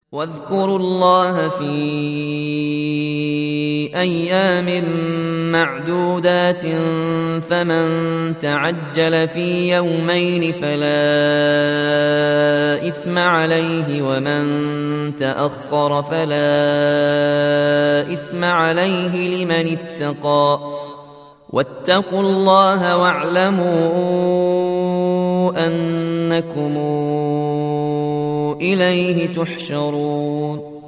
واذكروا الله في أيام معدودات فمن تعجل في يومين فلا إثم عليه ومن تأخر فلا إثم عليه لمن اتقى واتقوا الله واعلموا أنكم إليه تحشرون